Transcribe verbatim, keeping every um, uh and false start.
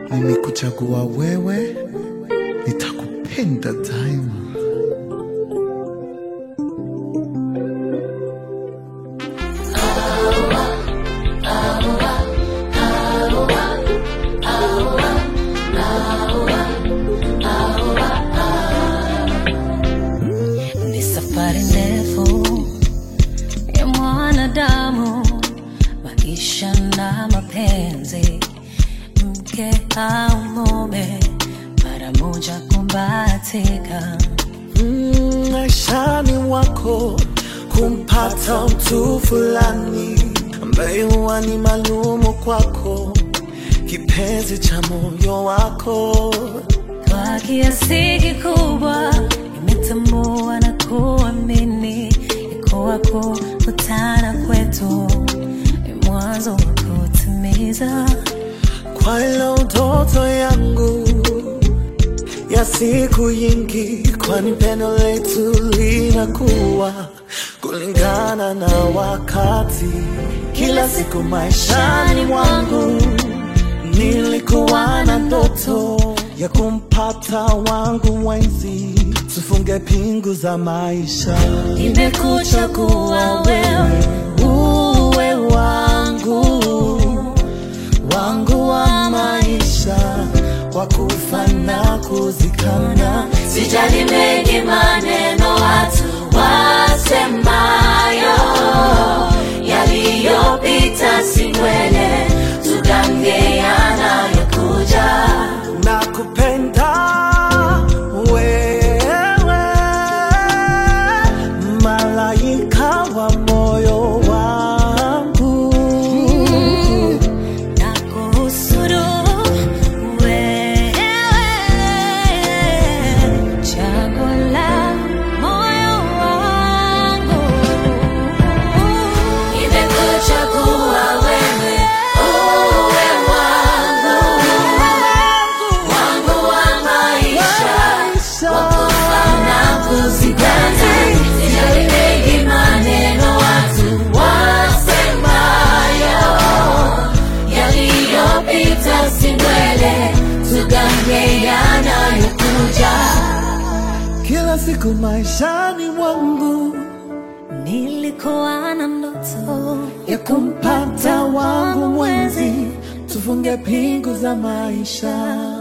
nimekuchagua wewe, nitakupenda daima. Ni safari ndefu ya mwanadamu, maisha na mapenzi, mke au mume, mara moja kumbatika. Mm, maishani wako kumpata mtu fulani ambaye huwa ni maalumu kwako, kipenzi cha moyo wako. Kwa kiasi kikubwa nimetambua na kuamini kuwa kukutana kwetu ni mwanzo wa kutimiza kwa ile ndoto yangu ya siku nyingi, kwani pendo letu linakuwa kulingana na wakati. Kila siku maishani mwangu nilikuwa na ndoto ya kumpata wangu mwenzi, tufunge pingu za maisha. Nimekuchagua wewe uwe wangu, wangu wa maisha, kwa kufa na kuzikana. Sijali mengi maneno watu wasemayo, yaliyopita si mbele, tugange yanayokuja. Nakupenda wewe, malaika wa moyo wangu. mm, Nakuhusuru wewe, chaguo la moyo wangu. Nimekuchagua wewe uwe wangu, wangu wa maisha, wakufa na kuzikana. Sijali mengi maneno watu wasemayo, yaliyopita si mbele, tugange yanayokuja. Kila siku maishani mwangu Nilikuwa na ndoto ya kumpata wangu mwenzi, tufunge pingu za maisha.